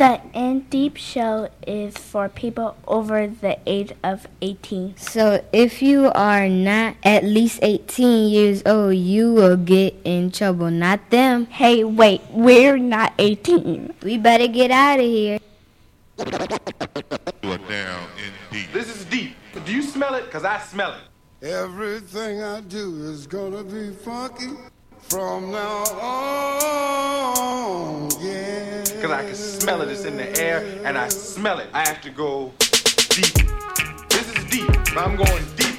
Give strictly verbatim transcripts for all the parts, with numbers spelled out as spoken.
The In Deep Show is for people over the age of eighteen. So if you are not at least eighteen years old, you will get in trouble, not them. Hey, wait, we're not eighteen. We better get out of here. You are down in deep. This is deep. Do you smell it? Because I smell it. Everything I do is gonna be funky from now on, yeah. Because I can smell it. It's in the air, and I smell it. I have to go deep. This is deep. I'm going deep.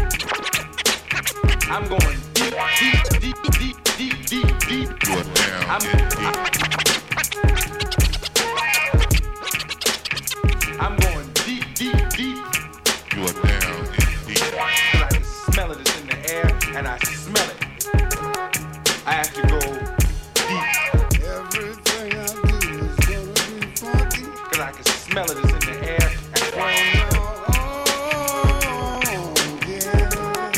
I'm going deep, deep, deep, deep, deep, deep, deep. You are down I'm, in deep. I'm going deep, deep, deep. You are down in deep. Because I can smell it. It's in the air, and I smell it. I have to go deep. Everything I do is gonna be funky. Because I can smell it. It's in the air. And From now on, yeah.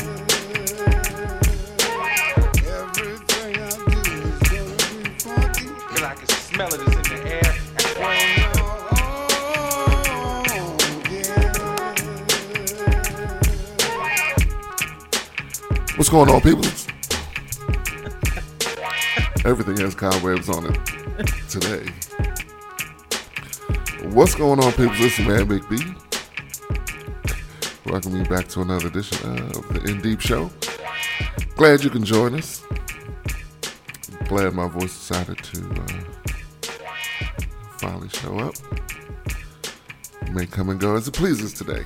Everything I do is gonna be funky. Because I can smell it. It's in the air. And From now on, yeah. What's going on, people? Everything has cobwebs on it today. What's going on, people? This is Man Big B. Welcome you back to another edition of the In Deep Show. Glad you can join us. Glad my voice decided to uh, finally show up. It may come and go as it pleases today.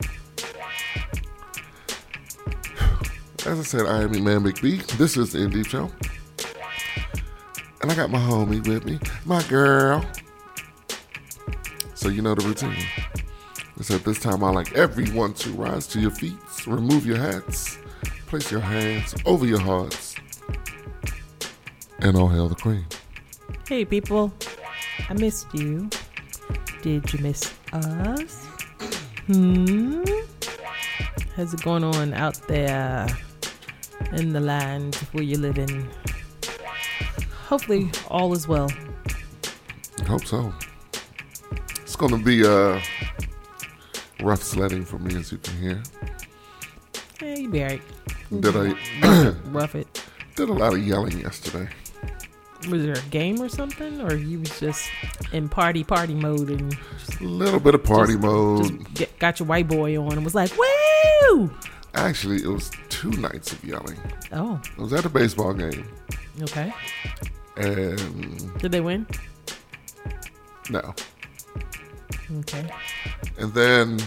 As I said, I am your Man Big B. This is the In Deep Show. And I got my homie with me, my girl. So you know the routine. It's at this time I like everyone to rise to your feet, remove your hats, place your hands over your hearts, and all hail the queen. Hey people, I missed you. Did you miss us? Hmm? How's it going on out there in the land where you live in? Hopefully all is well. I hope so. It's going to be uh, rough sledding for me, as you can hear. Yeah, you be alright. Did I rough, it, rough it. Did a lot of yelling yesterday. Was there a game or something, or you was just in party party mode and just, a little bit of party just, mode? Just get, got your white boy on and was like, "Woo!" Actually, it was two nights of yelling. Oh, I was at a baseball game. Okay. And did they win? No. Okay. And then,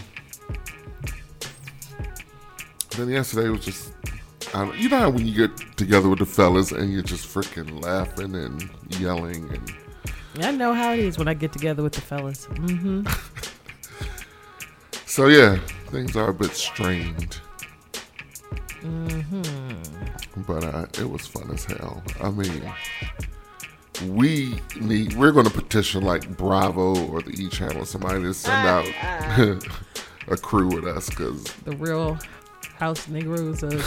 then yesterday was just, I don't, you know how when you get together with the fellas and you're just freaking laughing and yelling and. I know how it is when I get together with the fellas. Mm-hmm. So yeah, things are a bit strained. Mm-hmm. But uh, it was fun as hell. I mean, we need, we're going to petition like Bravo or the E! Channel, somebody to send out a crew with us, because the Real House Negroes of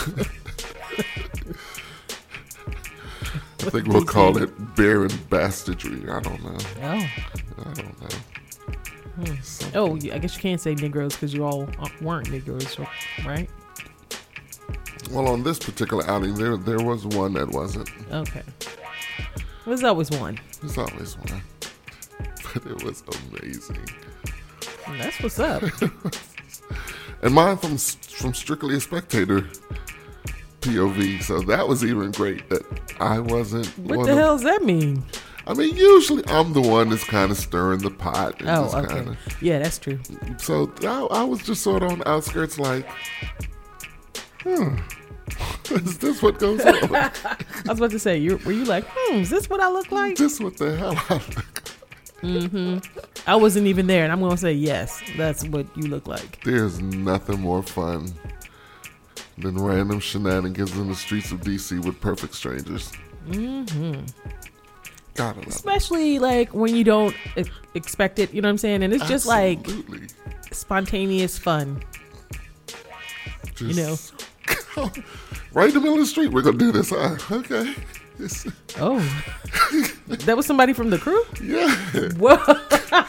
I think we'll call it bear and bastardry. I don't know. Oh. I don't know. Hmm. Oh, I guess you can't say Negroes because you all weren't Negroes, right? Well, on this particular outing, there there was one that wasn't. Okay. There's always one. There's always one. But it was amazing. That's what's up. And mine from from strictly a spectator P O V, so that was even great that I wasn't. What the hell does that mean? I mean, usually I'm the one that's kind of stirring the pot. And oh, just okay. Kinda, yeah, that's true. So I, I was just sort of on the outskirts like, hmm, is this what goes on? I was about to say, you were you like, hmm, is this what I look like? Is this what the hell I look like? Mm-hmm. I wasn't even there, and I'm going to say, yes, that's what you look like. There's nothing more fun than random shenanigans in the streets of D C with perfect strangers. Mm-hmm. God, I love Especially it. Like when you don't e- expect it, you know what I'm saying? And it's just Absolutely. like spontaneous fun. Just, you know, right in the middle of the street, we're gonna do this. Huh? Okay. Oh, that was somebody from the crew? Yeah. Whoa.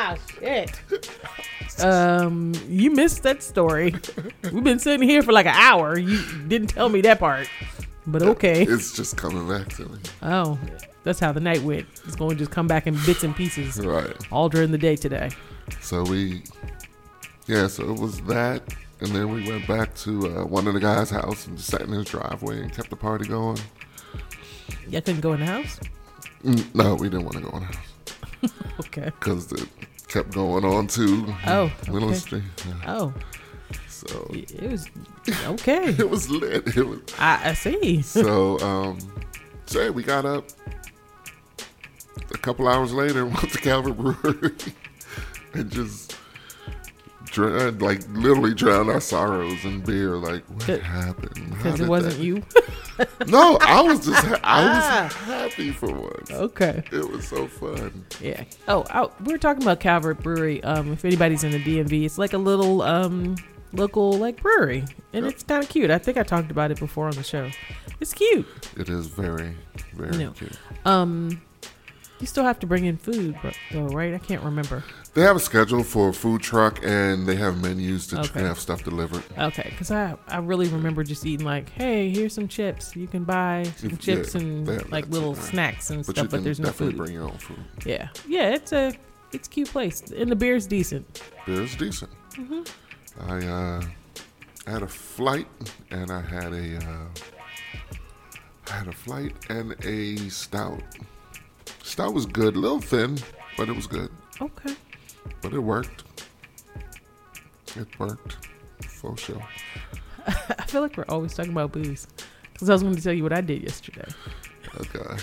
Shit. Um, you missed that story. We've been sitting here for like an hour. You didn't tell me that part. But okay. It's just coming back to me. Oh, that's how the night went. It's going to just come back in bits and pieces. Right. All during the day today. So we, yeah, so it was that. And then we went back to uh, one of the guys' house and just sat in his driveway and kept the party going. Y'all couldn't go in the house? Mm, no, we didn't want to go in the house. Okay. Because it kept going on to Oh, Willow okay. Street. Yeah. Oh, So it was okay. it was lit. It was. I, I see. So, um, so yeah, we got up a couple hours later, went to Calvert Brewery, and just drowned, like literally drowned our sorrows in beer. Like, what Good. happened? How Because it did wasn't that- you. No, I was just, ha- I was happy for once. Okay. It was so fun. Yeah. Oh, oh, we were talking about Calvert Brewery. Um, if anybody's in the D M V, it's like a little um local like brewery, and Yep. it's kind of cute. I think I talked about it before on the show. It's cute. It is very, very No. cute. Um, you still have to bring in food, bro- though, right? I can't remember. They have a schedule for a food truck, and they have menus to Okay. have stuff delivered. Okay, because I I really remember just eating like, hey, here's some chips. You can buy some Yeah, chips and they have like that little too, right. snacks and But stuff, you but can there's no definitely food. bring your own food. Yeah, yeah, it's a it's a cute place, and the beer's decent. Beer is decent. Mm-hmm. I uh, had a flight, and I had a uh, I had a flight and a stout. Stout was good, a little thin, but it was good. Okay. But it worked. It worked for sure. I feel like we're always talking about booze, because I was going to tell you what I did yesterday. Okay.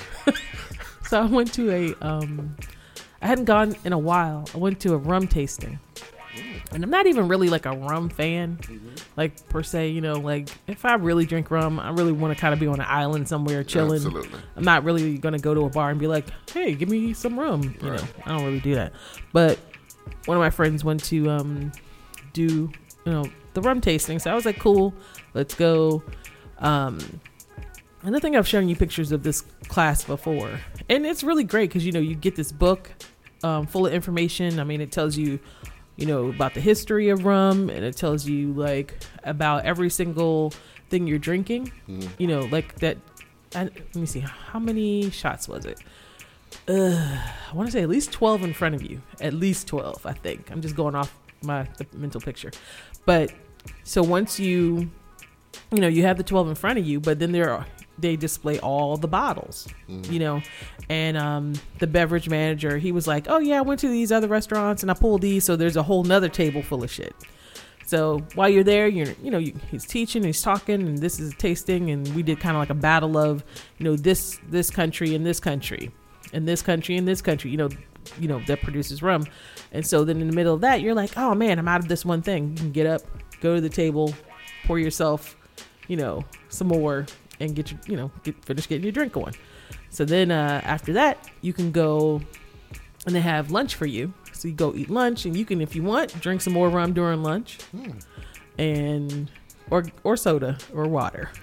So I went to a, um, I hadn't gone in a while. I went to a rum tasting. And I'm not even really like a rum fan, like per se, you know, like if I really drink rum, I really want to kind of be on an island somewhere chilling. Absolutely. I'm not really going to go to a bar and be like, hey, give me some rum. You Right. know, I don't really do that. But one of my friends went to um, do, you know, the rum tasting. So I was like, cool, let's go. Um, and I think I've shown you pictures of this class before. And it's really great because, you know, you get this book um, full of information. I mean, it tells you, you know, about the history of rum, and it tells you like about every single thing you're drinking. Mm. You know, like that. I, let me see, how many shots was it? Uh, I want to say at least twelve in front of you. At least twelve, I think. I'm just going off my the mental picture. But so once you, you know, you have the twelve in front of you, but then there are, they display all the bottles, Mm. you know, and um, the beverage manager, he was like, oh yeah, I went to these other restaurants and I pulled these. So there's a whole nother table full of shit. So while you're there, you're, you know, you, he's teaching, he's talking, and this is tasting. And we did kind of like a battle of, you know, this, this country and this country and this country and this country, you know, you know, that produces rum. And so then in the middle of that, you're like, oh man, I'm out of this one thing. You can get up, go to the table, pour yourself, you know, some more, and get your, you know, get, finish getting your drink going. So then uh, after that, you can go and they have lunch for you. So you go eat lunch, and you can, if you want, drink some more rum during lunch, Mm. and or or soda or water.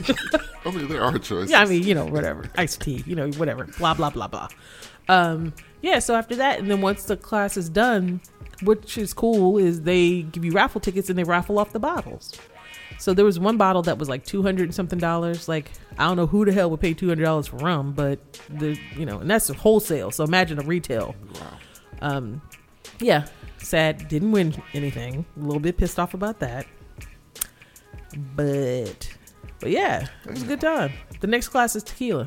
I mean, there are choices. Yeah, I mean, you know, whatever, iced tea, you know, whatever, blah blah blah blah. Um, yeah. So after that, and then once the class is done, which is cool, is they give you raffle tickets and they raffle off the bottles. So there was one bottle that was like two hundred and something dollars. Like, I don't know who the hell would pay two hundred dollars for rum, but the, you know, and that's wholesale. So imagine a retail. Wow. Um, yeah, sad. Didn't win anything. A little bit pissed off about that. But, but yeah, it was a good time. The next class is tequila.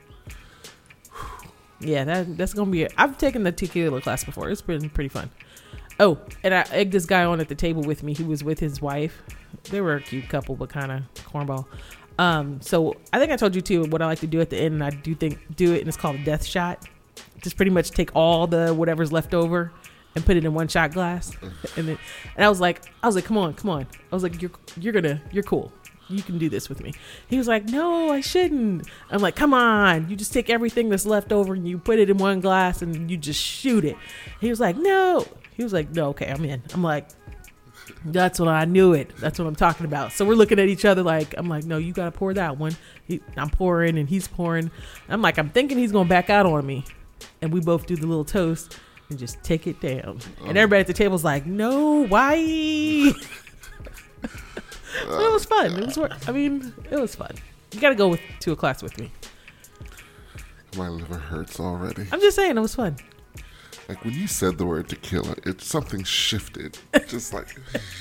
Yeah, that that's gonna be it. I've taken the tequila class before. It's been pretty fun. Oh, and I egged this guy on at the table with me. He was with his wife. They were a cute couple, but kind of cornball. Um, so I think I told you too what I like to do at the end, and I do think do it, and it's called a death shot. Just pretty much take all the whatever's left over and put it in one shot glass, and then and I was like, I was like, come on, come on. I was like, you're you're gonna you're cool. You can do this with me. He was like, no, I shouldn't. I'm like, come on. You just take everything that's left over and you put it in one glass and you just shoot it. He was like, no. He was like, no, okay, I'm in. I'm like, that's what I knew it. That's what I'm talking about. So we're looking at each other like, I'm like, no, you got to pour that one. He, I'm pouring and he's pouring. I'm like, I'm thinking he's going to back out on me. And we both do the little toast. and just take it down. And everybody at the table's like, no, why? So it was fun. It was. wor- I mean, it was fun. You got to go with, to a class with me. My liver hurts already. I'm just saying, it was fun. Like when you said the word tequila, it something shifted. Just like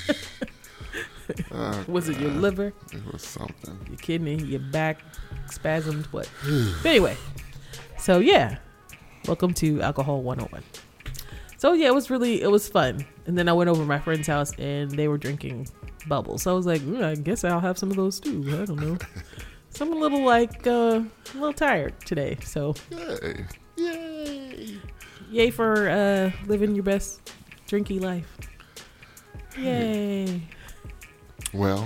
oh, Was it your liver, it was something. your kidney, your back, spasmed, what? But anyway, so yeah, welcome to Alcohol one oh one. So yeah, it was really, it was fun. And then I went over to my friend's house and they were drinking bubbles. So I was like, mm, I guess I'll have some of those too. I don't know. So I'm a little like, uh, a little tired today. So Yay. Yay. yay for uh, living your best drinky life. Yay. Well,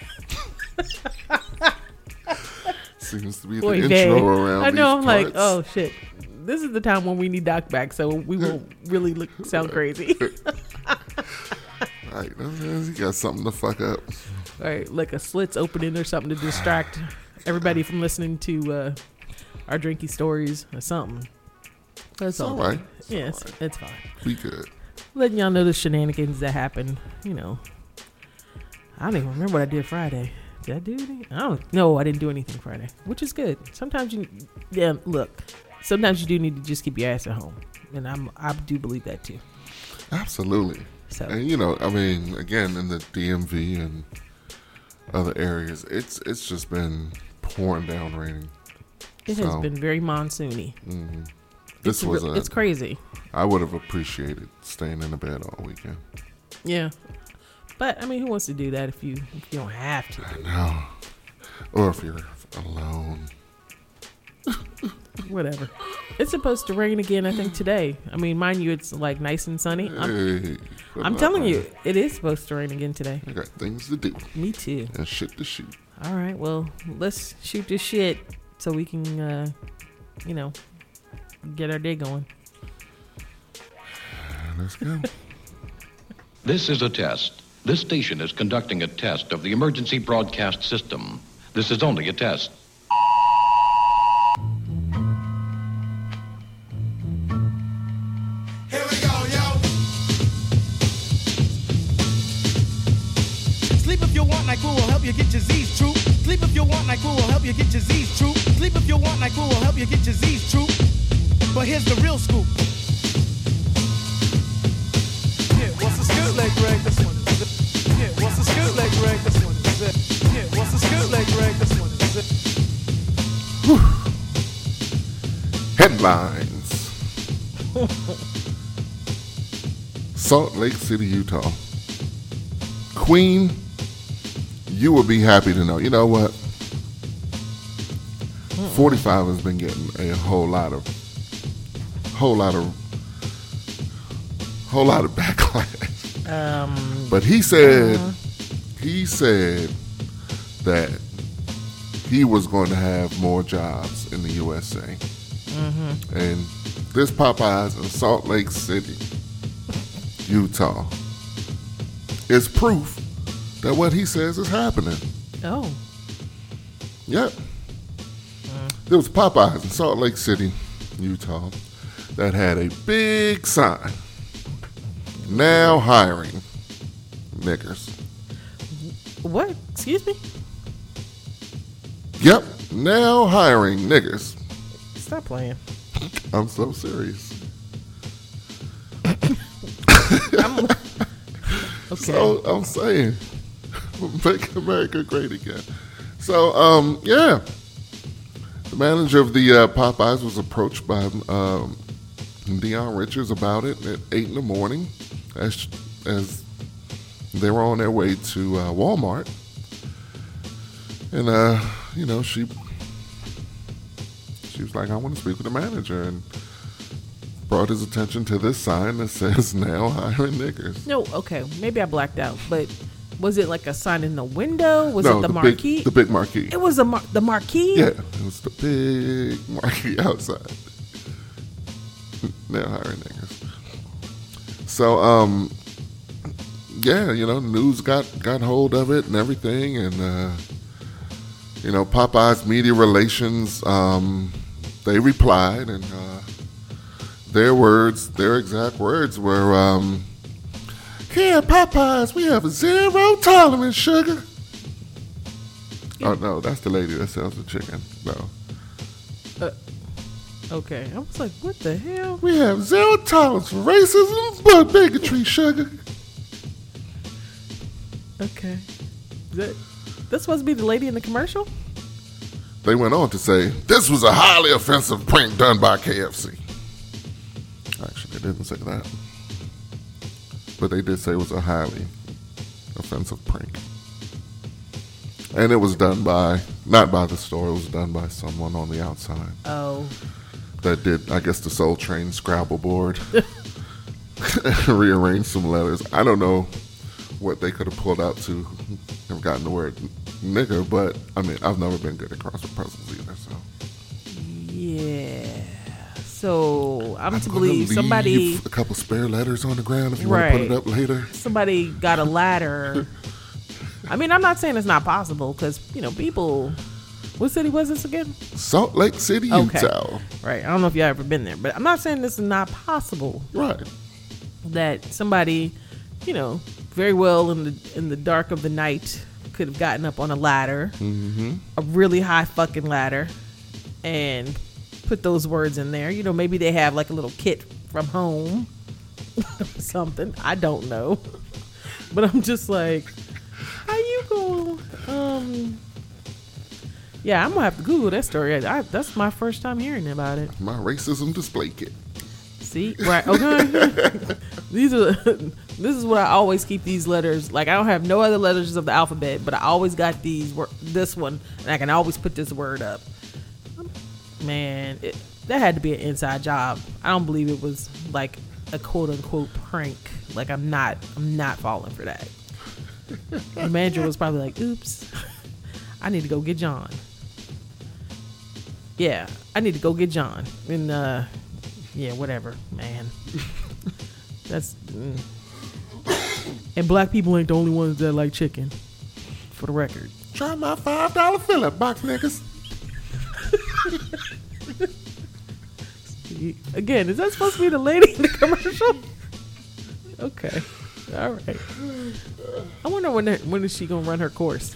seems to be Boy, the Vay. intro around I know, these I'm like, parts. oh shit. This is the time when we need Doc back, so we won't really look sound crazy. Right, you got something to fuck up. Right, like a slits opening or something to distract everybody from listening to uh, our drinky stories or something. That's It's all all. right. It's Yeah, all it's, right. it's fine. We good. Letting y'all know the shenanigans that happen. You know, I don't even remember what I did Friday. Did I do anything? I don't. No, I didn't do anything Friday, which is good. Sometimes you, yeah. Look, sometimes you do need to just keep your ass at home, and I'm I do believe that too. Absolutely. So And you know, I mean, again, in the D M V and other areas, it's it's just been pouring down raining. it has so- been very monsoony. This It's, was re- a, it's crazy. I would have appreciated staying in the bed all weekend. Yeah, but I mean, who wants to do that if you if you don't have to? No. Or if you're alone. Whatever. It's supposed to rain again, I think, today. I mean, mind you, it's like nice and sunny. I'm, Hey, what I'm about telling mine? you, it is supposed to rain again today. I got things to do Me too. and shit to shoot. All right, well, let's shoot this shit so we can, uh, you know, get our day going. Let's go. This is a test. This station is conducting a test of the emergency broadcast system. This is only a test. Here we go, yo. Sleep if you want, NyQuil will help you get your Z's true. Sleep if you want, NyQuil will help you get your Z's true. Sleep if you want, NyQuil will help you get your Z's true. But here's the real scoop. Yeah, what's the scoop, leg Greg? This one is it. Yeah, what's the scoop, leg Greg? This one is it. Yeah, what's the scoop, leg Greg? This one is it. Headlines. Salt Lake City, Utah. Queen, you will be happy to know. You know what? forty-five has been getting a whole lot of, whole lot of, whole lot of backlash. Um, But he said, he said that he was going to have more jobs in the U S A. And this Popeyes in Salt Lake City, Utah, is proof that what he says is happening. oh, Yep. There was Popeyes in Salt Lake City, Utah, that had a big sign. Now hiring niggers. what? Excuse me? Yep. Now hiring niggers. Stop playing. I'm so serious. I'm, okay. So I'm saying, make America great again. So, um, yeah. The manager of the uh, Popeyes was approached by um, Deion Richards about it at eight in the morning as as they were on their way to uh, Walmart. And, uh, you know, she she was like, I want to speak with the manager, and brought his attention to this sign that says, now hiring niggers. No, okay. Maybe I blacked out, but was it like a sign in the window? Was no, it the, the marquee? Big, the big marquee. It was a mar- the marquee? Yeah, it was the big marquee outside. Now hiring niggers. So, um, yeah, you know, news got, got hold of it and everything, and, uh, you know, Popeye's media relations, um, they replied, and uh, their words, their exact words were, um, "Here at Popeyes, we have a zero tolerance sugar." Oh no, that's the lady that sells the chicken. No. Uh, okay, I was like, what the hell? We have zero tolerance for racism, but bigotry, sugar. Okay. That, that's supposed to be the lady in the commercial? They went on to say, this was a highly offensive prank done by K F C. Actually, they didn't say that. But they did say it was a highly offensive prank. And it was done by, not by the store, it was done by someone on the outside. Oh. That did, I guess, the Soul Train Scrabble board. Rearranged some letters. I don't know what they could have pulled out to have gotten the word nigger, but, I mean, I've never been good at crossword puzzles either, so. Yeah. So, I'm, I'm to believe somebody... a couple spare letters on the ground if you right. want to put it up later. Somebody got a ladder... I mean, I'm not saying it's not possible because, you know, people... What city was this again? Salt Lake City, okay. Utah. Right. I don't know if y'all ever been there, but I'm not saying this is not possible. Right. That somebody, you know, very well in the in the dark of the night could have gotten up on a ladder, mm-hmm. a really high fucking ladder, and put those words in there. You know, maybe they have like a little kit from home or something. I don't know. But I'm just like... How you go? Um, yeah, I'm gonna have to Google that story. I, that's my first time hearing about it. My racism display kit. See, right? Okay. These are. This is what I always keep these letters. Like I don't have no other letters of the alphabet, but I always got these. This one, and I can always put this word up. Man, it, that had to be an inside job. I don't believe it was like a quote unquote prank. Like I'm not. I'm not falling for that. The manager was probably like, oops, I need to go get John. Yeah, I need to go get John. And, uh, yeah, whatever, man. That's, mm. And black people ain't the only ones that like chicken, for the record. Try my five dollar fill-up box, niggas. Again, is that supposed to be the lady in the commercial? Okay. All right. I wonder when when is she gonna run her course?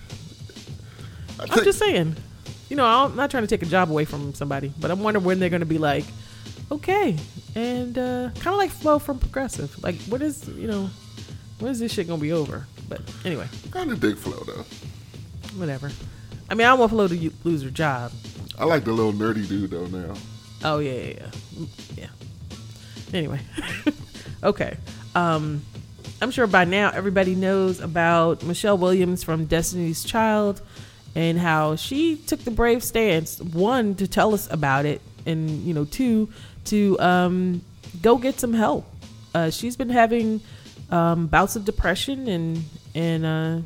I'm just saying. You know, I'm not trying to take a job away from somebody, but I'm wondering when they're gonna be like, okay, and uh, kind of like Flo from Progressive. Like, what is you know, when is this shit gonna be over? But anyway, kind of dig Flo though. Whatever. I mean, I don't want Flo to lose her job. I like the little nerdy dude though now. Oh yeah, yeah, yeah. yeah. Anyway, okay. Um. I'm sure by now everybody knows about Michelle Williams from Destiny's Child and how she took the brave stance, one, to tell us about it, and, you know, two, to um, go get some help. Uh, she's been having um, bouts of depression, and, and uh,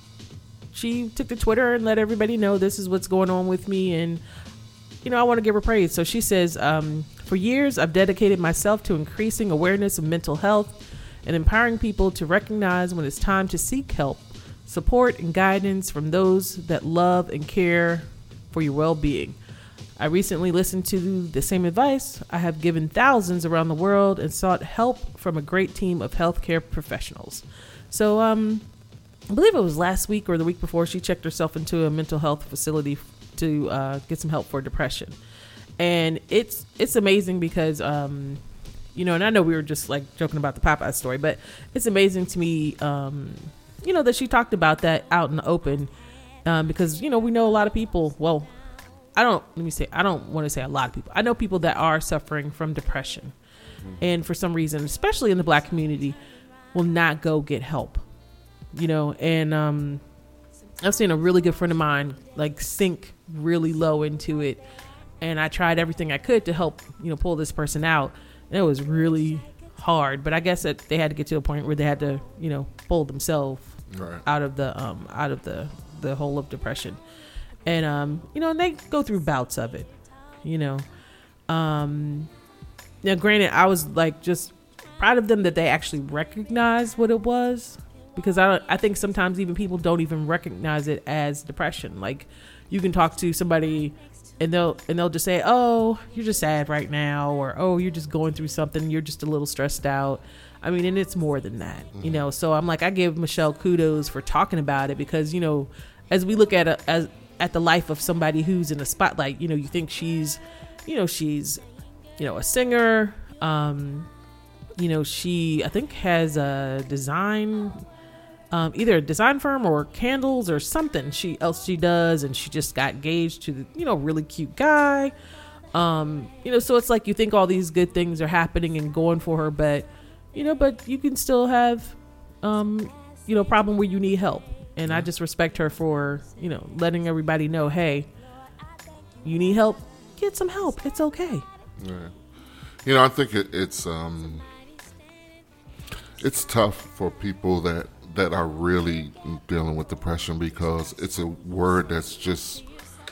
she took to Twitter and let everybody know this is what's going on with me, and, you know, I want to give her praise. So she says, um, for years, I've dedicated myself to increasing awareness of mental health and empowering people to recognize when it's time to seek help, support, and guidance from those that love and care for your well-being. I recently listened to the same advice. I have given thousands around the world and sought help from a great team of healthcare professionals. So um, I believe it was last week or the week before she checked herself into a mental health facility to uh, get some help for depression. And it's it's amazing because... Um, You know, and I know we were just like joking about the Popeye story, but it's amazing to me, um, you know, that she talked about that out in the open um, because, you know, we know a lot of people. Well, I don't let me say I don't want to say a lot of people. I know people that are suffering from depression mm-hmm. and for some reason, especially in the black community, will not go get help, you know, and um, I've seen a really good friend of mine like sink really low into it. And I tried everything I could to help, you know, pull this person out. And it was really hard, but I guess that they had to get to a point where they had to, you know, pull themselves right. out of the um out of the the hole of depression, and um you know, and they go through bouts of it, you know. Um, now, granted, I was like just proud of them that they actually recognized what it was, because I I think sometimes even people don't even recognize it as depression. Like, you can talk to somebody and they'll and they'll just say, oh, you're just sad right now, or oh, you're just going through something, you're just a little stressed out. I mean, and it's more than that, you know. So I'm like, I give Michelle kudos for talking about it, because, you know, as we look at a, as at the life of somebody who's in the spotlight, you know, you think she's, you know, she's, you know, a singer, um, you know, she I think has a design, um, either a design firm or candles or something she else she does, and she just got engaged to the, you know, really cute guy, um, you know. So it's like you think all these good things are happening and going for her, but you know, but you can still have, um, you know, a problem where you need help. And I just respect her for, you know, letting everybody know, hey, you need help, get some help. It's okay. Yeah. You know, I think it, it's um, it's tough for people that, that are really dealing with depression, because it's a word that's just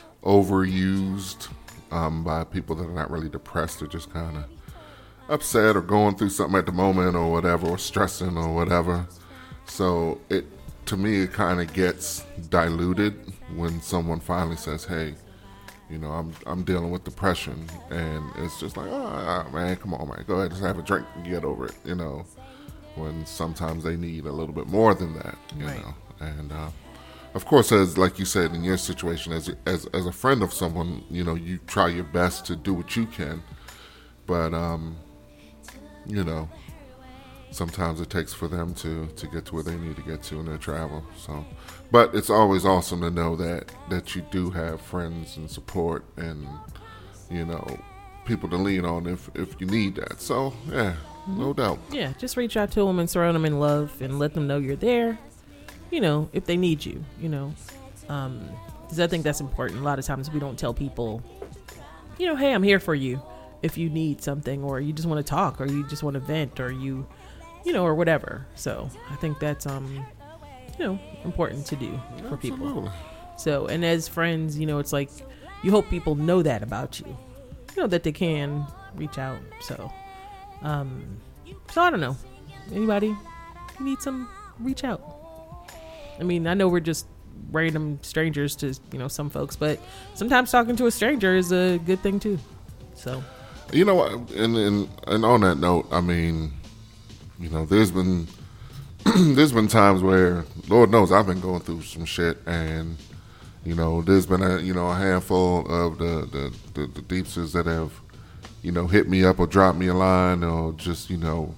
overused um, by people that are not really depressed. They're just kind of upset or going through something at the moment or whatever, or stressing or whatever. So it, to me, it kind of gets diluted when someone finally says, hey, you know, I'm I'm dealing with depression, and it's just like, oh, man, come on, man, go ahead, just have a drink and get over it, you know, when sometimes they need a little bit more than that, you right. know. And uh, of course, as like you said, in your situation, as as as a friend of someone, you know, you try your best to do what you can, but um you know, sometimes it takes for them to, to get to where they need to get to in their travel. So, but it's always awesome to know that, that you do have friends and support and, you know, people to lean on if, if you need that. So, yeah, mm-hmm. no doubt. Yeah, just reach out to them and surround them in love and let them know you're there, you know, if they need you, you know. Um, because I think that's important. A lot of times we don't tell people, you know, hey, I'm here for you if you need something, or you just want to talk, or you just want to vent, or you, you know, or whatever. So I think that's, um, you know, important to do for people. Absolutely. So, and as friends, you know, it's like, you hope people know that about you, you know, that they can reach out. So, um, so I don't know, anybody need some, reach out. I mean, I know we're just random strangers to, you know, some folks, but sometimes talking to a stranger is a good thing too. So, you know what, and, and and on that note, I mean, you know, there's been there's been times where, Lord knows, I've been going through some shit, and you know, there's been a you know a handful of the the, the, the deepsters that have, you know, hit me up or dropped me a line, or just, you know,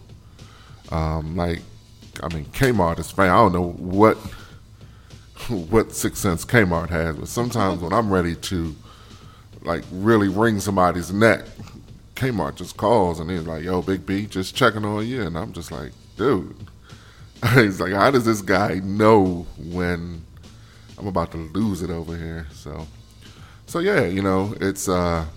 um, like, I mean, Kmart is fine. I don't know what what sixth sense Kmart has, but sometimes when I'm ready to, like, really wring somebody's neck, Kmart just calls and he's like, yo, Big B, just checking on you. And I'm just like, dude. He's like, how does this guy know when I'm about to lose it over here? So, so yeah, you know, it's, uh,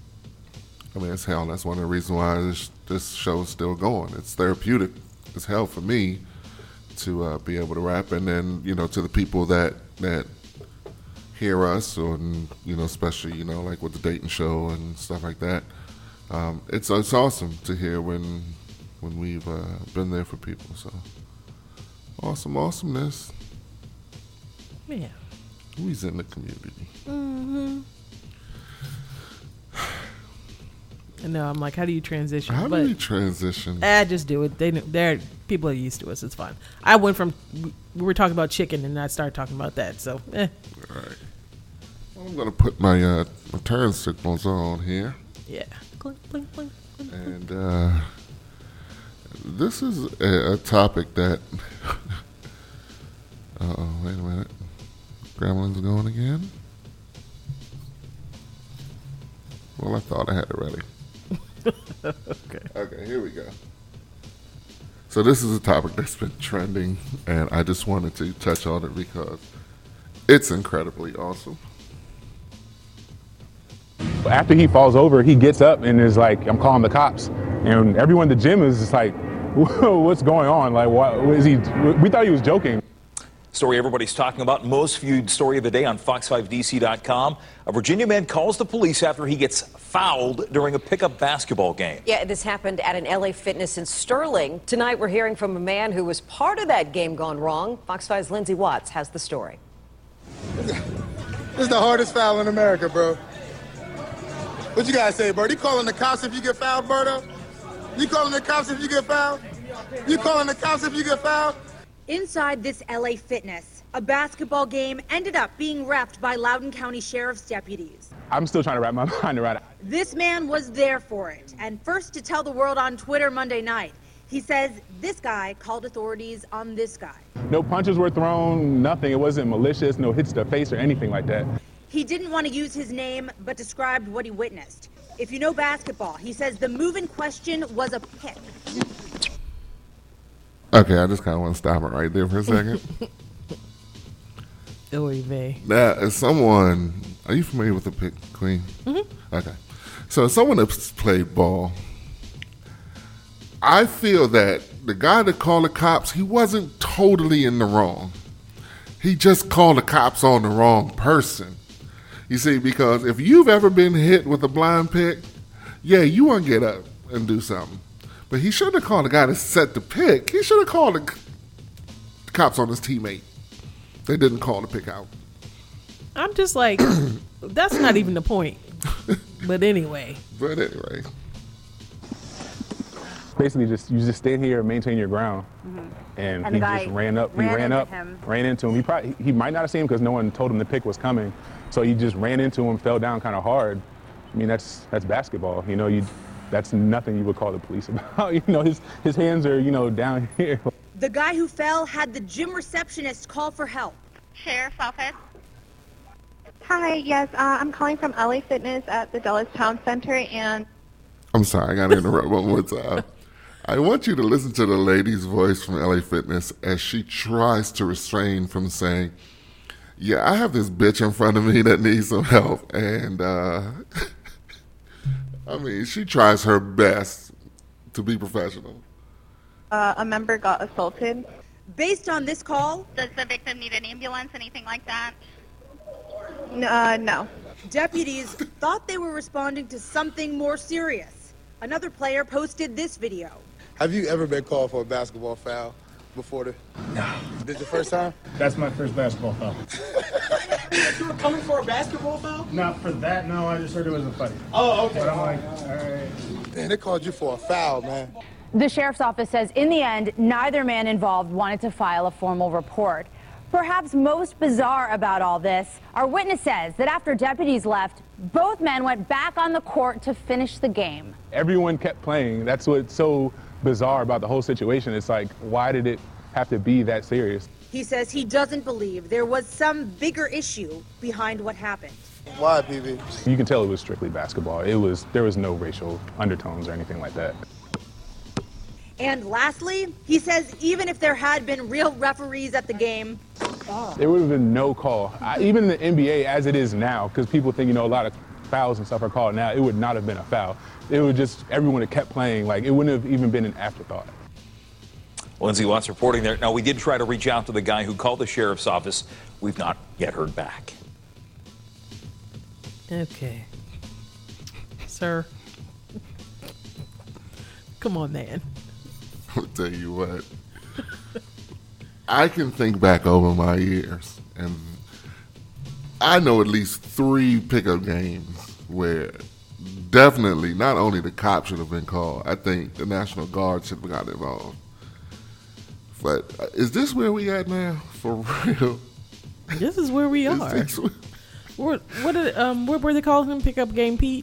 I mean, it's hell. That's one of the reasons why this, this show's still going. It's therapeutic as hell for me to uh, be able to rap. And then, you know, to the people that, that hear us, or, you know, especially, you know, like with the dating show and stuff like that. Um, it's it's awesome to hear when when we've uh, been there for people. So awesome, awesomeness. Yeah, we's in the community. Mm-hmm. And now I'm like, how do you transition? How but, do you transition? I just do it. They they're people are used to us. It's fine. I went from we were talking about chicken, and I started talking about that. So, eh. All right. Well, I'm gonna put my uh, my turn signals on here. Yeah. Clink, clink, clink, clink. And uh, this is a, a topic that. uh oh, wait a minute. Gremlin's going again. Well, I thought I had it ready. Okay. Okay, here we go. So this is a topic that's been trending, and I just wanted to touch on it because it's incredibly awesome. After he falls over, he gets up and is like, I'm calling the cops. And everyone in the gym is just like, what's going on? Like, what is he? We thought he was joking. Story everybody's talking about, most viewed story of the day on fox five D C dot com. A Virginia man calls the police after he gets fouled during a pickup basketball game. Yeah, this happened at an L A Fitness in Sterling. Tonight, we're hearing from a man who was part of that game gone wrong. Fox five's Lindsay Watts has the story. This is the hardest foul in America, bro. What you gotta say, Bird? You calling the cops if you get fouled, Birdo? You calling the cops if you get fouled? You calling the cops if you get fouled? Inside this L A Fitness, a basketball game ended up being reffed by Loudoun County Sheriff's deputies. I'm still trying to wrap my mind around it. This man was there for it, and first to tell the world on Twitter Monday night. He says this guy called authorities on this guy. No punches were thrown, nothing. It wasn't malicious, no hits to the face or anything like that. He didn't want to use his name, but described what he witnessed. If you know basketball, he says the move in question was a pick. Okay, I just kind of want to stop it right there for a second. Oy vey. Now, as someone, are you familiar with the pick, Queen? Mm-hmm. Okay. So, as someone that's played ball, I feel that the guy that called the cops, he wasn't totally in the wrong. He just called the cops on the wrong person. You see, because if you've ever been hit with a blind pick, yeah, you want to get up and do something. But he shouldn't have called the guy that set the pick. He should have called the, c- the cops on his teammate. They didn't call the pick out. I'm just like, that's not even the point. But anyway. But anyway. Basically, just you just stand here and maintain your ground. Mm-hmm. And, And he the guy just ran up. He ran ran into up, him. ran into him. He probably he might not have seen him because no one told him the pick was coming. So he just ran into him, fell down kind of hard. I mean, that's that's basketball. You know, you that's nothing you would call the police about. You know, his his hands are you know down here. The guy who fell had the gym receptionist call for help. Sheriff's office. Hi, yes, uh, I'm calling from L A Fitness at the Dulles Town Center, and I'm sorry, I got to interrupt one more time. I want you to listen to the lady's voice from L A Fitness as she tries to refrain from saying, yeah, I have this bitch in front of me that needs some help. And, uh, I mean, she tries her best to be professional. uh, a member got assaulted. Based on this call, Does the victim need an ambulance, anything like that? N- uh, no. deputies thought they were responding to something more serious. Another player posted this video. Have you ever been called for a basketball foul before the... No. This your first time? That's my first basketball foul. You were coming for a basketball foul? Not for that, no. I just heard it was a fight. Oh, okay. But I'm like, all right. Man, they called you for a foul, man. The sheriff's office says in the end, neither man involved wanted to file a formal report. Perhaps most bizarre about all this, our witness says that after deputies left, both men went back on the court to finish the game. Everyone kept playing. That's what's so bizarre about the whole situation. It's like, why did it have to be that serious? He says he doesn't believe there was some bigger issue behind what happened. Why, P B? You can tell it was strictly basketball. It was there was no racial undertones or anything like that. And lastly, he says even if there had been real referees at the game, There would have been no call. I, even in the N B A as it is now, because people think, you know, a lot of fouls and stuff are called now, it would not have been a foul. It would just, everyone had kept playing. Like, it wouldn't have even been an afterthought. Lindsay Watts reporting there. Now, we did try to reach out to the guy who called the sheriff's office. We've not yet heard back. Okay. Sir. Come on, man. I'll tell you what. I can think back over my years, and I know at least three pickup games where definitely not only the cops should have been called, I think the National Guard should have got involved. But uh, is this where we at now? For real? This is where we Is are. this where- What what did, um what were they calling him? Pickup game Pete?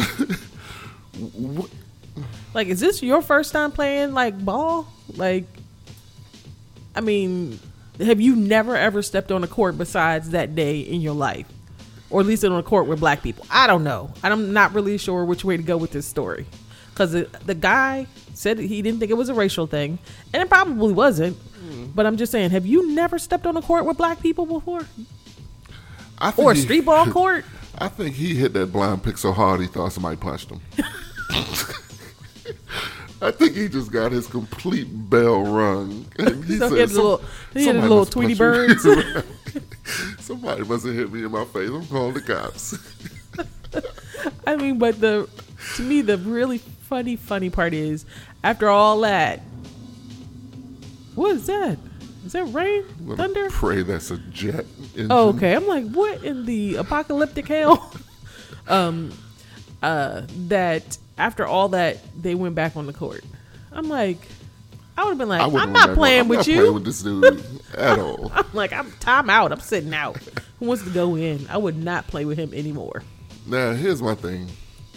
Like, is this your first time playing like ball? Like, I mean, have you never ever stepped on a court besides that day in your life, or at least on a court with black people? I don't know. I'm not really sure which way to go with this story, because the, the guy said he didn't think it was a racial thing, and it probably wasn't. Mm. But I'm just saying, have you never stepped on a court with black people before? I think Or a he- street ball court? I think he hit that blind pick so hard he thought somebody punched him. I think he just got his complete bell rung. And he So said, he had a "Some- little- he had a somebody little must Tweety punch Birds." me." Somebody must have hit me in my face. I'm calling the cops. I mean, but the to me the really funny funny part is, after all that, what is that? Is that rain? Let me Thunder? Pray that's a jet engine. Oh, okay. I'm like, what in the apocalyptic hell? um, uh, that after all that, they went back on the court. I'm like, I would have been like, I'm not playing I'm with not you. Playing with this dude at all. I'm like, I'm time out. I'm sitting out. Who wants to go in? I would not play with him anymore. Now, here's my thing.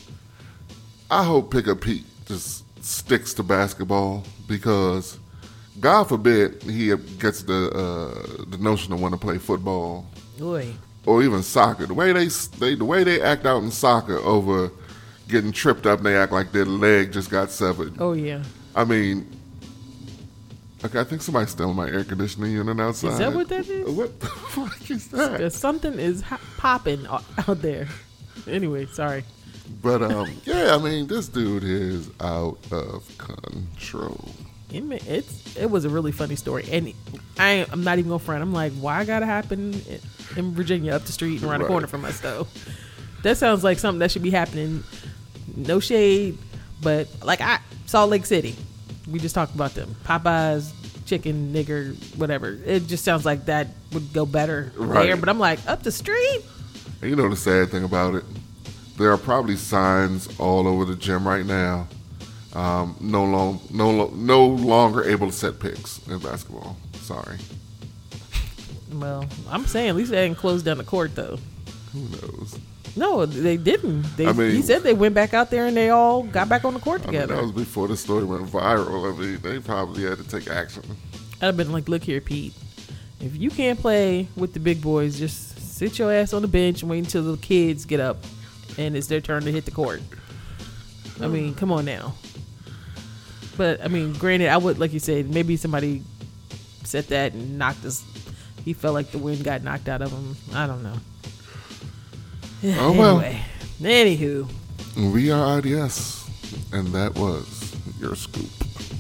I hope Pickup Pete just sticks to basketball because, God forbid, he gets the uh, the notion to want to play football Oy. or even soccer. The way they, they the way they act out in soccer over getting tripped up, and they act like their leg just got severed. Oh yeah. I mean, okay, I think somebody's stealing my air conditioning unit outside. Is that what that is? What the fuck is that? Something is ha- popping out there. Anyway, sorry. But um, yeah, I mean, this dude is out of control. It, it's it was a really funny story, and I I'm not even gonna front. I'm like, why gotta happen in Virginia up the street and around Right. the corner from us though? That sounds like something that should be happening. No shade, but like I Salt Lake City, we just talked about them. Popeyes, chicken, nigger, whatever. It just sounds like that would go better Right. there. But I'm like, up the street. And you know the sad thing about it? There are probably signs all over the gym right now. Um, no long, no, lo- no longer able to set picks in basketball. Sorry. Well, I'm saying at least they didn't close down the court though. Who knows? No, they didn't. They, I mean- he said they went back out there and they all got back on the court I mean, together. that was before the story went viral. I mean, they probably had to take action. I'd have been like, look here, Pete. If you can't play with the big boys, just sit your ass on the bench and wait until the kids get up and it's their turn to hit the court. I mean, come on now. But, I mean, granted, I would, like you said, maybe somebody said that and knocked us. He felt like the wind got knocked out of him. I don't know. Oh, well. Anyway, anywho. We are I D S, and that was your scoop.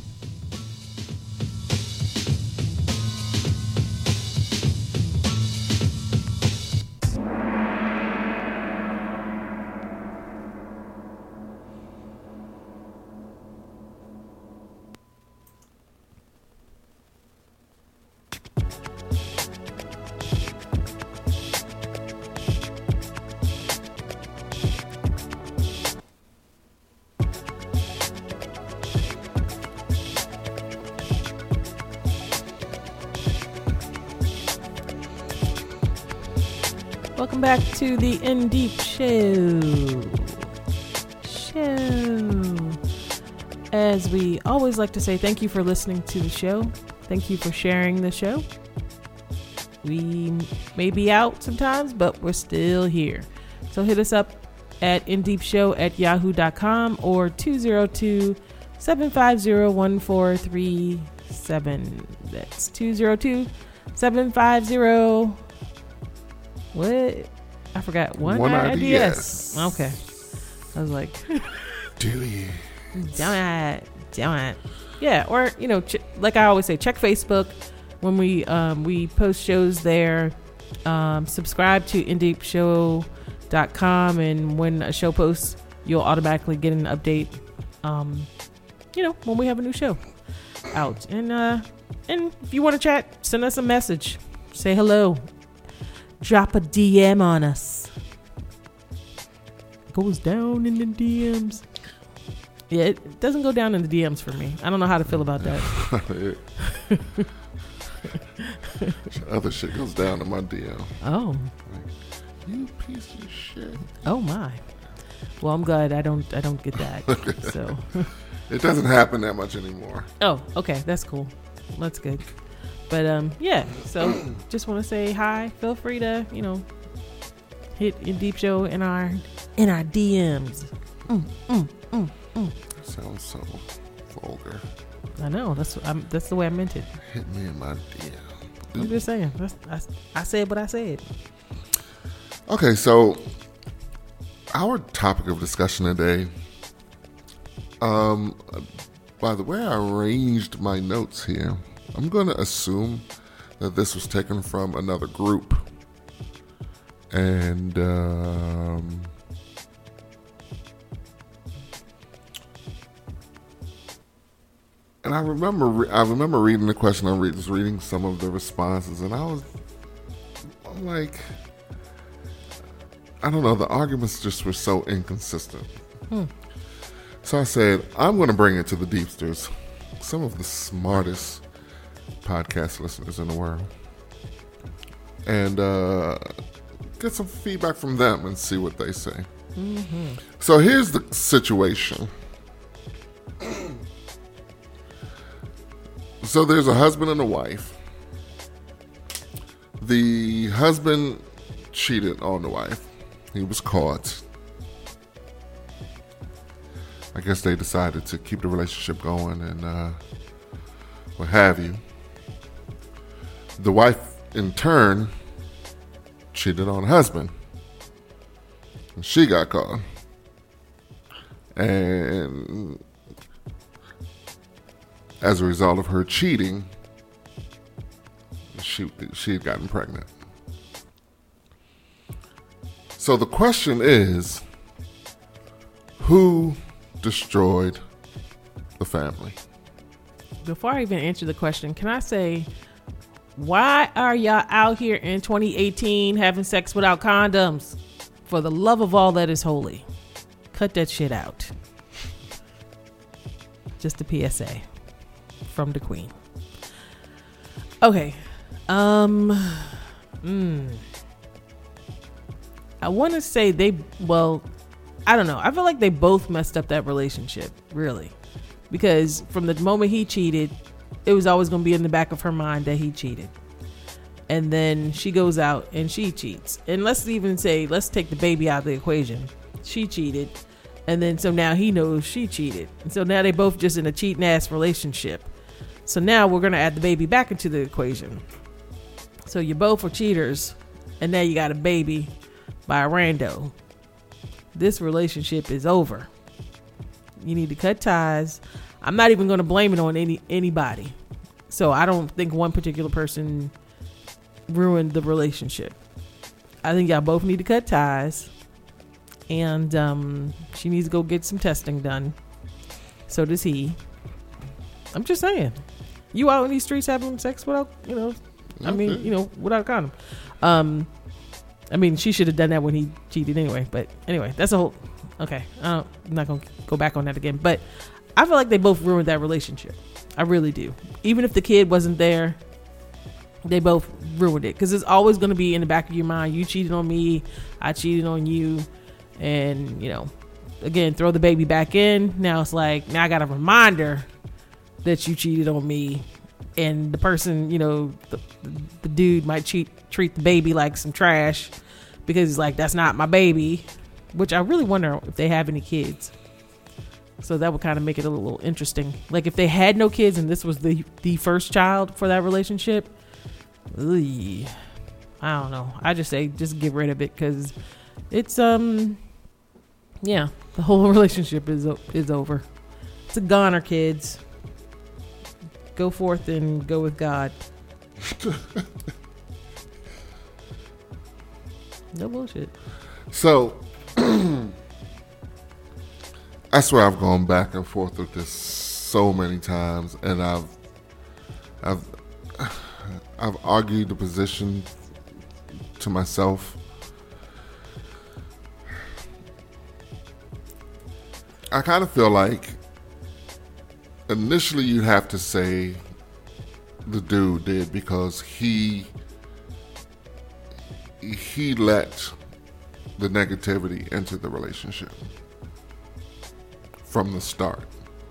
Welcome back to the In Deep Show. Show. As we always like to say, thank you for listening to the show. Thank you for sharing the show. We may be out sometimes, but we're still here. So hit us up at indeepshow at yahoo dot com or two oh two, seven five zero, one four three seven. That's two oh two, seven five zero. What? I forgot. One, One I D I D S. S. Okay. I was like, do you? Damn it. Damn it. Yeah. Or, you know, ch- like I always say, check Facebook when we um, we post shows there. Um, subscribe to in deep show dot com, and when a show posts, you'll automatically get an update, um, you know, when we have a new show out. And, uh, and if you want to chat, send us a message. Say hello. Drop a D M on us. Goes down in the D Ms. Yeah, it doesn't go down in the D Ms for me. I don't know how to feel about that. Other shit goes down in my D M. Oh. Like, you piece of shit. Oh my. Well, I'm glad I don't I don't get that. So it doesn't happen that much anymore. Oh, okay, that's cool. That's good. But um, yeah. So just want to say hi. Feel free to you know hit In Deep Show in our in our D Ms. Mm, mm, mm, mm. Sounds so vulgar. I know. That's I'm, that's the way I meant it. Hit me in my D M. I'm just saying. That's, I, I said what I said. Okay, so our topic of discussion today. Um, by the way I arranged my notes here, I'm going to assume that this was taken from another group. And um, and I remember re- I remember reading the question. I re- was reading some of the responses, and I was I'm like, I don't know, the arguments just were so inconsistent. Hmm. So I said, I'm going to bring it to the Deepsters, some of the smartest podcast listeners in the world, and uh, get some feedback from them and see what they say. Mm-hmm. So here's the situation. So there's a husband and a wife. The husband cheated on the wife. He was caught. I guess they decided to keep the relationship going and uh, what have you. The wife, in turn, cheated on the husband. And she got caught. And as a result of her cheating, she she had gotten pregnant. So the question is, who destroyed the family? Before I even answer the question, can I say, why are y'all out here in twenty eighteen having sex without condoms? For the love of all that is holy, cut that shit out. Just a P S A from the Queen. Okay. Um, mm, I want to say they, well, I don't know. I feel like they both messed up that relationship, really. Because from the moment he cheated, it was always going to be in the back of her mind that he cheated. And then she goes out and she cheats. And let's even say, let's take the baby out of the equation. She cheated. And then so now he knows she cheated. And so now they both just in a cheating ass relationship. So now we're going to add the baby back into the equation. So you both are cheaters. And now you got a baby by a rando. This relationship is over. You need to cut ties. I'm not even going to blame it on any anybody. So I don't think one particular person ruined the relationship. I think y'all both need to cut ties. And um, she needs to go get some testing done. So does he. I'm just saying. You out in these streets having sex without, you know, I mean, Okay. you know, without a condom. Um, I mean, she should have done that when he cheated anyway. But anyway, that's a whole... Okay, uh, I'm not going to go back on that again. But I feel like they both ruined that relationship. I really do. Even if the kid wasn't there, they both ruined it. Because it's always going to be in the back of your mind, you cheated on me, I cheated on you. And, you know, again, throw the baby back in. Now it's like, now I got a reminder that you cheated on me. And the person, you know, the, the dude might cheat, treat the baby like some trash because he's like, that's not my baby. Which I really wonder if they have any kids. So that would kind of make it a little interesting. Like if they had no kids and this was the the first child for that relationship, ugh, I don't know. I just say just get rid of it because it's um yeah, the whole relationship is is over. It's a goner, kids. Go forth and go with God. No bullshit. So I swear I've gone back and forth with this so many times, and I've I've I've argued the position to myself. I kind of feel like initially you have to say the dude did because he he let the negativity into the relationship from the start.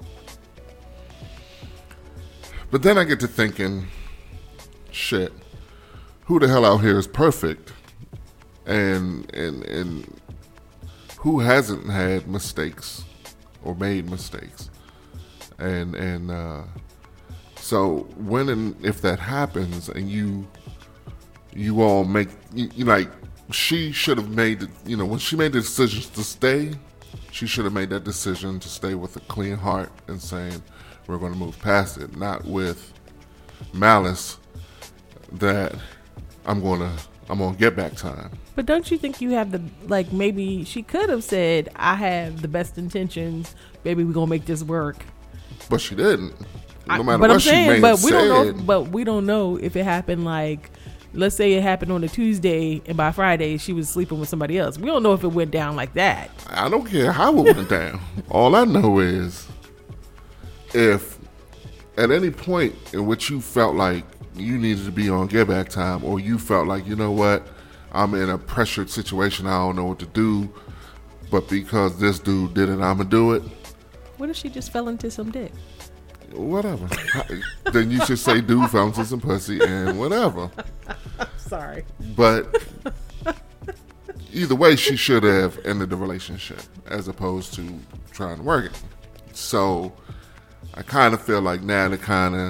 But then I get to thinking, shit, who the hell out here is perfect? And and and who hasn't had mistakes or made mistakes? And and uh, so when and if that happens and you you all make you, you like she should have made it, you know, when she made the decision to stay, she should have made that decision to stay with a clean heart and saying, we're going to move past it, not with malice that I'm going to, I'm going to get back time. But don't you think you have the, like maybe she could have said, I have the best intentions, maybe we're going to make this work. But she didn't. No I, matter but what I'm she saying, may but have we said. don't know, but we don't know if it happened like, let's say it happened on a Tuesday and by Friday she was sleeping with somebody else. We don't know if it went down like that. I don't care how it went down. All I know is if at any point in which you felt like you needed to be on get back time, or you felt like, you know what, I'm in a pressured situation, I don't know what to do, but because this dude did it, I'm gonna do it. What if she just fell into some dick? Whatever. Then you should say dude fell into some pussy and whatever. Sorry. But either way, she should have ended the relationship as opposed to trying to work it. So I kind of feel like now it kind of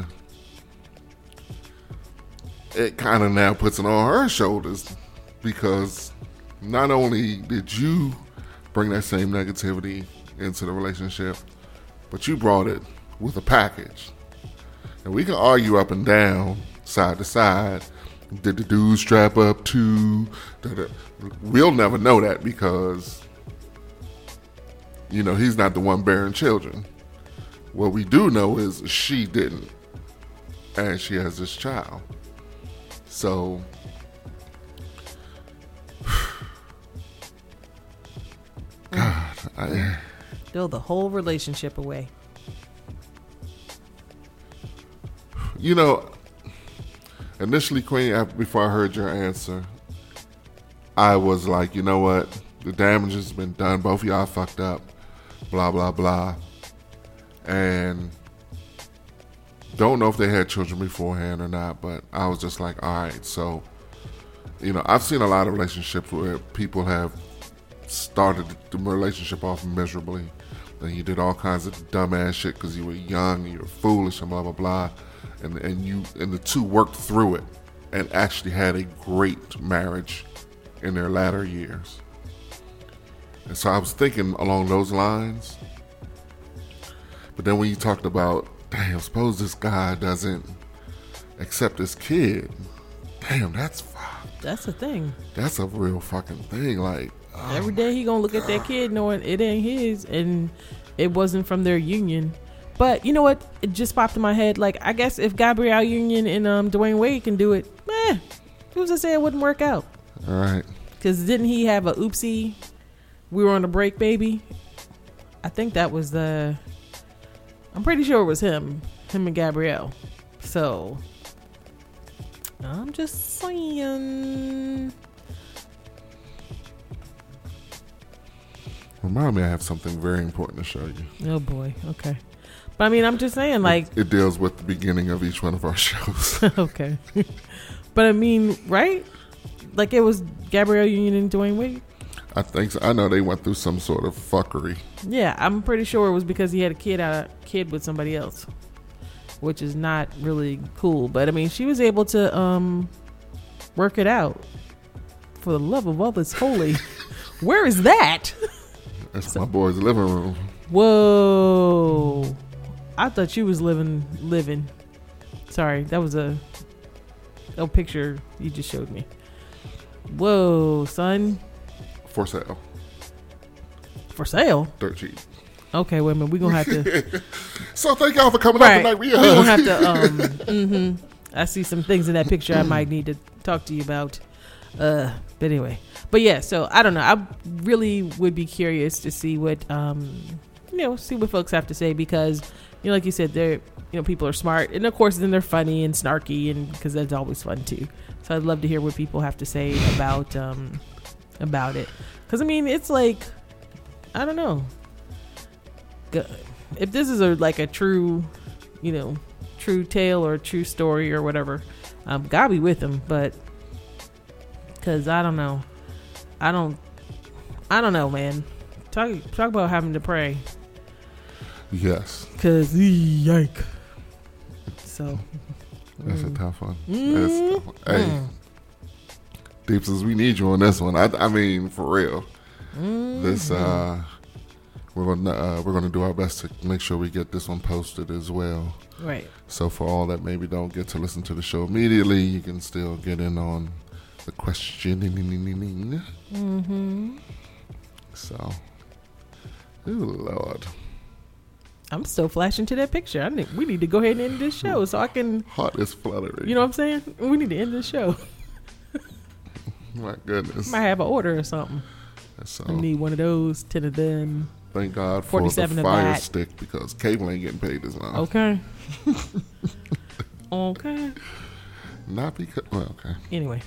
it kind of now puts it on her shoulders, because not only did you bring that same negativity into the relationship, but you brought it with a package. And we can argue up and down, side to side. Did the dude strap up too? We'll never know that, because, you know, he's not the one bearing children. What we do know is she didn't, and she has this child. So God, I, throw the whole relationship away. You know, initially, Queen, after, before I heard your answer, I was like, you know what? The damage has been done. Both of y'all fucked up. Blah, blah, blah. And don't know if they had children beforehand or not, but I was just like, all right. So, you know, I've seen a lot of relationships where people have started the relationship off miserably. Then you did all kinds of dumbass shit because you were young and you were foolish and blah, blah, blah. And and you and the two worked through it and actually had a great marriage in their latter years. And so I was thinking along those lines. But then when you talked about, damn, suppose this guy doesn't accept his kid. Damn, that's That's the thing. That's a real fucking thing. Like, oh every day he gonna look God. at that kid knowing it ain't his and it wasn't from their union. But you know what? It just popped in my head. Like, I guess if Gabrielle Union and um, Dwayne Wade can do it, eh, who's to say it wouldn't work out? All right. Because didn't he have a oopsie? We were on a break, baby. I think that was the. I'm pretty sure it was him, him and Gabrielle. So I'm just saying. Remind me, I have something very important to show you. Oh boy. Okay. But I mean, I'm just saying, like, it, it deals with the beginning of each one of our shows. Okay. But I mean, right? Like, it was Gabrielle Union and Dwayne Wade. I think so. I know they went through some sort of fuckery. Yeah, I'm pretty sure it was because he had a kid out a kid with somebody else, which is not really cool. But I mean, she was able to um work it out. For the love of all that's holy, where is that? That's so, my boy's living room. Whoa. I thought you was living living. Sorry, that was a a picture you just showed me. Whoa, son. For sale. For sale? Dirt cheap. Okay, wait a minute. We're going to have to. So thank y'all for coming right. up tonight. We're going to have to. Um, mm-hmm. I see some things in that picture I might need to talk to you about. Uh, but anyway. But yeah, so I don't know. I really would be curious to see what, um, you know, see what folks have to say because, you know, like you said, they're, you know, people are smart. And of course, then they're funny and snarky and because that's always fun too. So I'd love to hear what people have to say about, um, about it. Because, I mean, it's like, I don't know. If this is a like a true, you know, true tale or true story or whatever, um, God be with them. But, because I don't know. I don't, I don't know, man. Talk, talk about having to pray. Yes. Because, yike. So. That's mm. a tough one. Mm. That's a tough one. Hey. Mm. Deepsons, we need you on this one. I, I mean, for real. Mm-hmm. This uh, we're gonna uh, we're gonna do our best to make sure we get this one posted as well. Right. So for all that maybe don't get to listen to the show immediately, you can still get in on the questioning. Mm-hmm. So, oh Lord. I'm still flashing to that picture. I think we need to go ahead and end this show so I can. Heart is fluttering. You know what I'm saying? We need to end this show. My goodness. Might have an order or something. So, I need one of those, ten of them. Thank God for the forty-seven of fire that. stick because cable ain't getting paid this month. Okay. Okay. Not because. Well, okay. Anyway.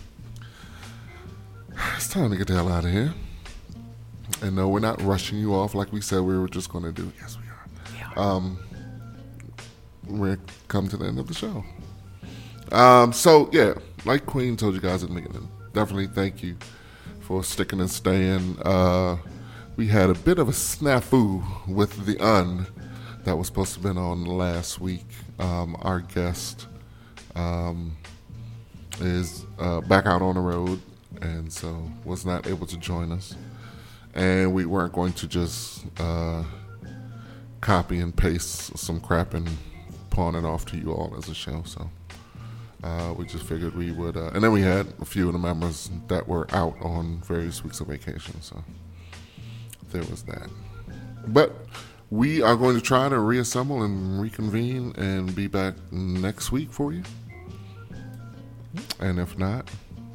It's time to get the hell out of here. And no, we're not rushing you off like we said we were just going to do. Yes, we are. We are. Um, we're come to the end of the show. Um, so yeah, like Queen told you guys at the beginning, definitely thank you for sticking and staying. Uh, we had a bit of a snafu with the Un that was supposed to have been on last week. Um, our guest um, is uh, back out on the road, and so was not able to join us. And we weren't going to just uh, copy and paste some crap and pawn it off to you all as a show. So uh, we just figured we would. Uh, and then we had a few of the members that were out on various weeks of vacation. So there was that. But we are going to try to reassemble and reconvene and be back next week for you. And if not,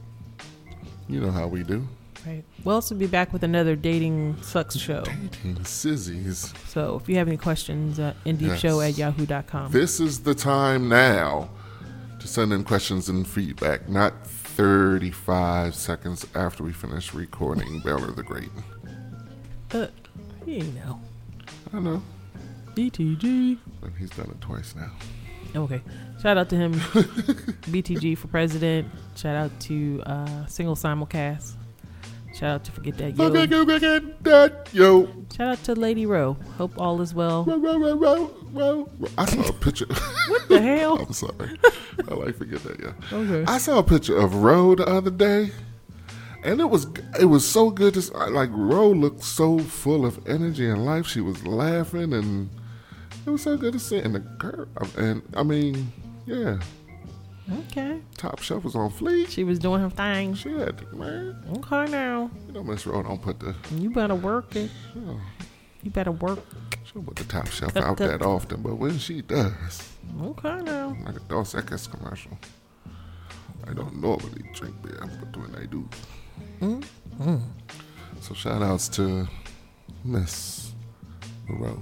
you know how we do. Right. We'll also be back with another Dating Sucks show. Dating Sizzies. So if you have any questions, uh, indeep show at yahoo dot com. This is the time now to send in questions and feedback, not thirty-five seconds after we finish recording Baylor the Great. Uh, you know. I know. B T G. But he's done it twice now. Okay. Shout out to him. B T G for president. Shout out to uh, Single Simulcast. Shout out to Forget That Yo. Forget That Yo. Shout out to Lady Row. Hope all is well. Row, row, row, row, row. I saw a picture. What the hell? I'm sorry. I like Forget That Yo. Okay. I saw a picture of Row the other day, and it was it was so good. To, like Row looked so full of energy and life. She was laughing, and it was so good to see. And the girl, and I mean, yeah. Okay. Top Shelf was on fleek. She was doing her thing. She had to, man. Okay now. You know Miss Rowe don't put the... You better work it. Oh, You better work. she don't put the Top Shelf Cut, out cut. that often, but when she does... Okay now. Like a Dos Equis commercial. I don't normally drink beer, but when I do... Mm-hmm. So shout outs to Miss Rowe.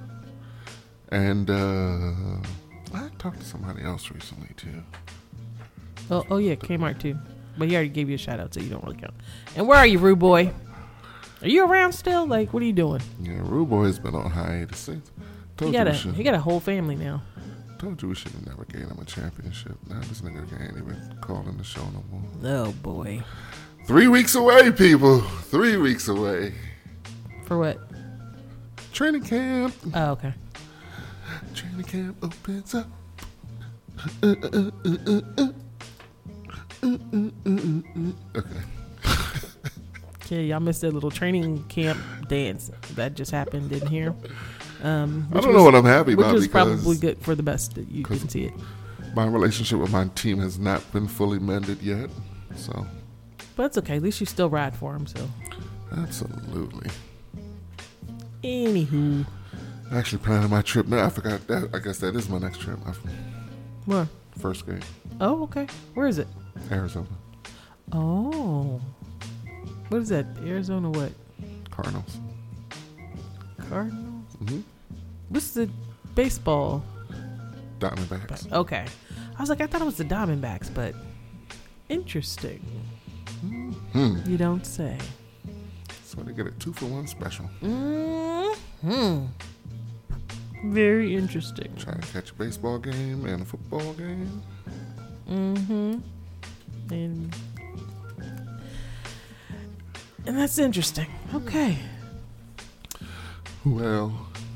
And uh, I talked to somebody else recently too. Oh, oh yeah, Kmart too. But he already gave you a shout out, so you don't really count. And where are you, Rude Boy? Are you around still? Like, what are you doing? Yeah, Rude Boy's been on hiatus since. Told He got you a we should, he got a whole family now. told you we should have never gave him a championship. Now this nigga can't even call in the show no more. Oh boy. Three weeks away, people. Three weeks away. For what? Training camp. Oh, okay. Training camp opens up. Uh, uh, uh, uh, uh. Uh, uh, uh, uh, uh. Okay. Okay, y'all missed that little training camp dance that just happened in here. Um, I which don't was- know what I'm happy which about was because- probably good for the best that you didn't see it. My relationship with my team has not been fully mended yet, so But it's okay. At least you still ride for him. So, absolutely. anywho, Actually planning my trip now. I forgot that. I guess that is my next trip. My where? first game, Oh, okay. Where is it? Arizona Oh, what is that? Arizona what? Cardinals. Cardinals. Mm-hmm. What's the baseball? Diamondbacks. Okay, I was like, I thought it was the Diamondbacks, but interesting. Hmm. You don't say. So they get a two for one special. Hmm. Very interesting. Trying to catch a baseball game and a football game. Mm-hmm. And and that's interesting. Okay. Well.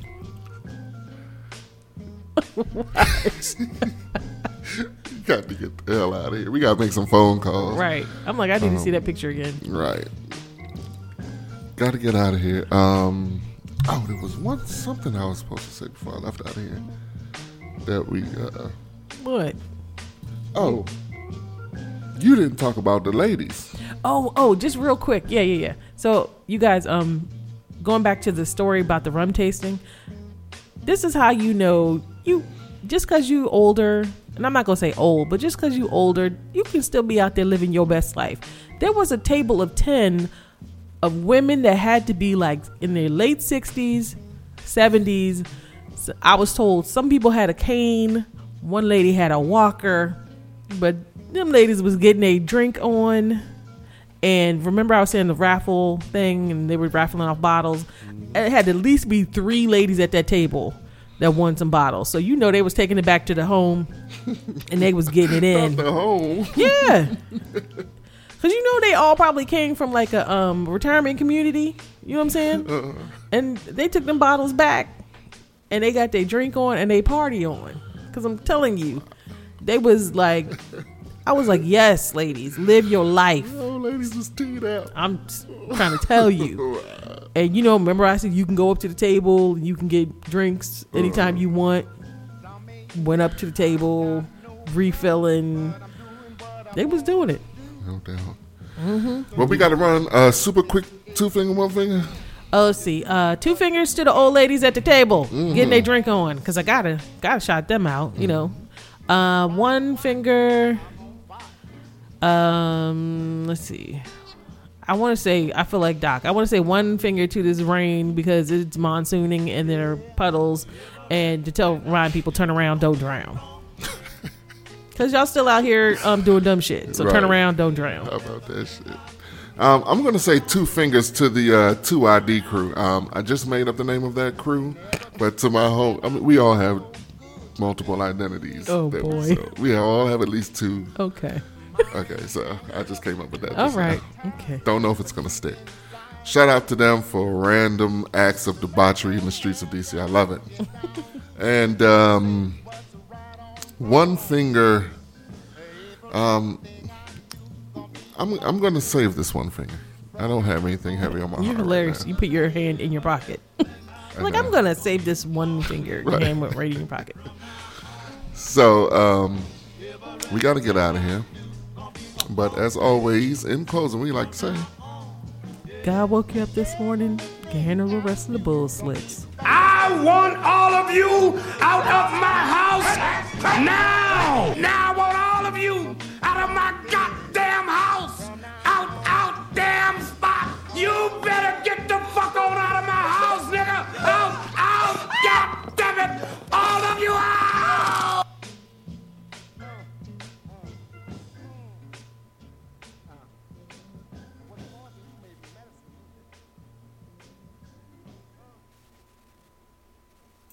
You got to get the hell out of here. We got to make some phone calls. Right. I'm like, I need to see Um, that picture again. Right. Got to get out of here. Um. Oh, there was one something I was supposed to say before I left out of here. That we. Uh, What? oh. You didn't talk about the ladies. Oh, oh, just real quick. Yeah, yeah, yeah. So you guys, um, going back to the story about the rum tasting, this is how you know you just because you older, and I'm not going to say old, but just because you older, you can still be out there living your best life. There was a table of ten of women that had to be like in their late sixties, seventies. So I was told some people had a cane. One lady had a walker, but them ladies was getting a drink on. And remember I was saying the raffle thing and they were raffling off bottles. It had to at least be three ladies at that table that won some bottles. So you know they was taking it back to the home and they was getting it in. The home. Yeah. Because you know they all probably came from like a um, retirement community. You know what I'm saying? Uh-uh. And they took them bottles back and they got their drink on and they party on. Because I'm telling you, they was like... I was like, yes, ladies, live your life. Oh, ladies was teed out. I'm trying to tell you. And, you know, remember I said you can go up to the table. You can get drinks anytime you want. Went up to the table, refilling. They was doing it. No doubt. Mm-hmm. Well, we got to run a super quick two finger, one finger. Oh, let's see. Uh, two fingers to the old ladies at the table. Mm-hmm. Getting their drink on. Because I got to gotta shout them out, you know. Uh, one finger... Um, let's see. I want to say, I feel like Doc. I want to say one finger to this rain because it's monsooning and there are puddles, and to tell Ryan people turn around, don't drown. Because y'all still out here um doing dumb shit. So right. Turn around, don't drown. How about that shit? Um, I'm gonna say two fingers to the uh, two I D crew. Um, I just made up the name of that crew, but to my whole, I mean, we all have multiple identities. Oh that, boy, so we all have at least two. Okay. Okay, so I just came up with that. All right. Now. Okay. Don't know if it's going to stick. Shout out to them for random acts of debauchery in the streets of D C. I love it. And um, one finger, um, I'm I'm going to save this one finger. I don't have anything heavy on my You're heart. You're hilarious. Right you put your hand in your pocket. Like, I'm going to save this one finger. Your right. hand went right in your pocket. So, um, we got to get out of here. But as always, in closing, we like to say, God woke you up this morning, can handle the rest of the bull slits. I want all of you out of my house now. Now I want all of you out of my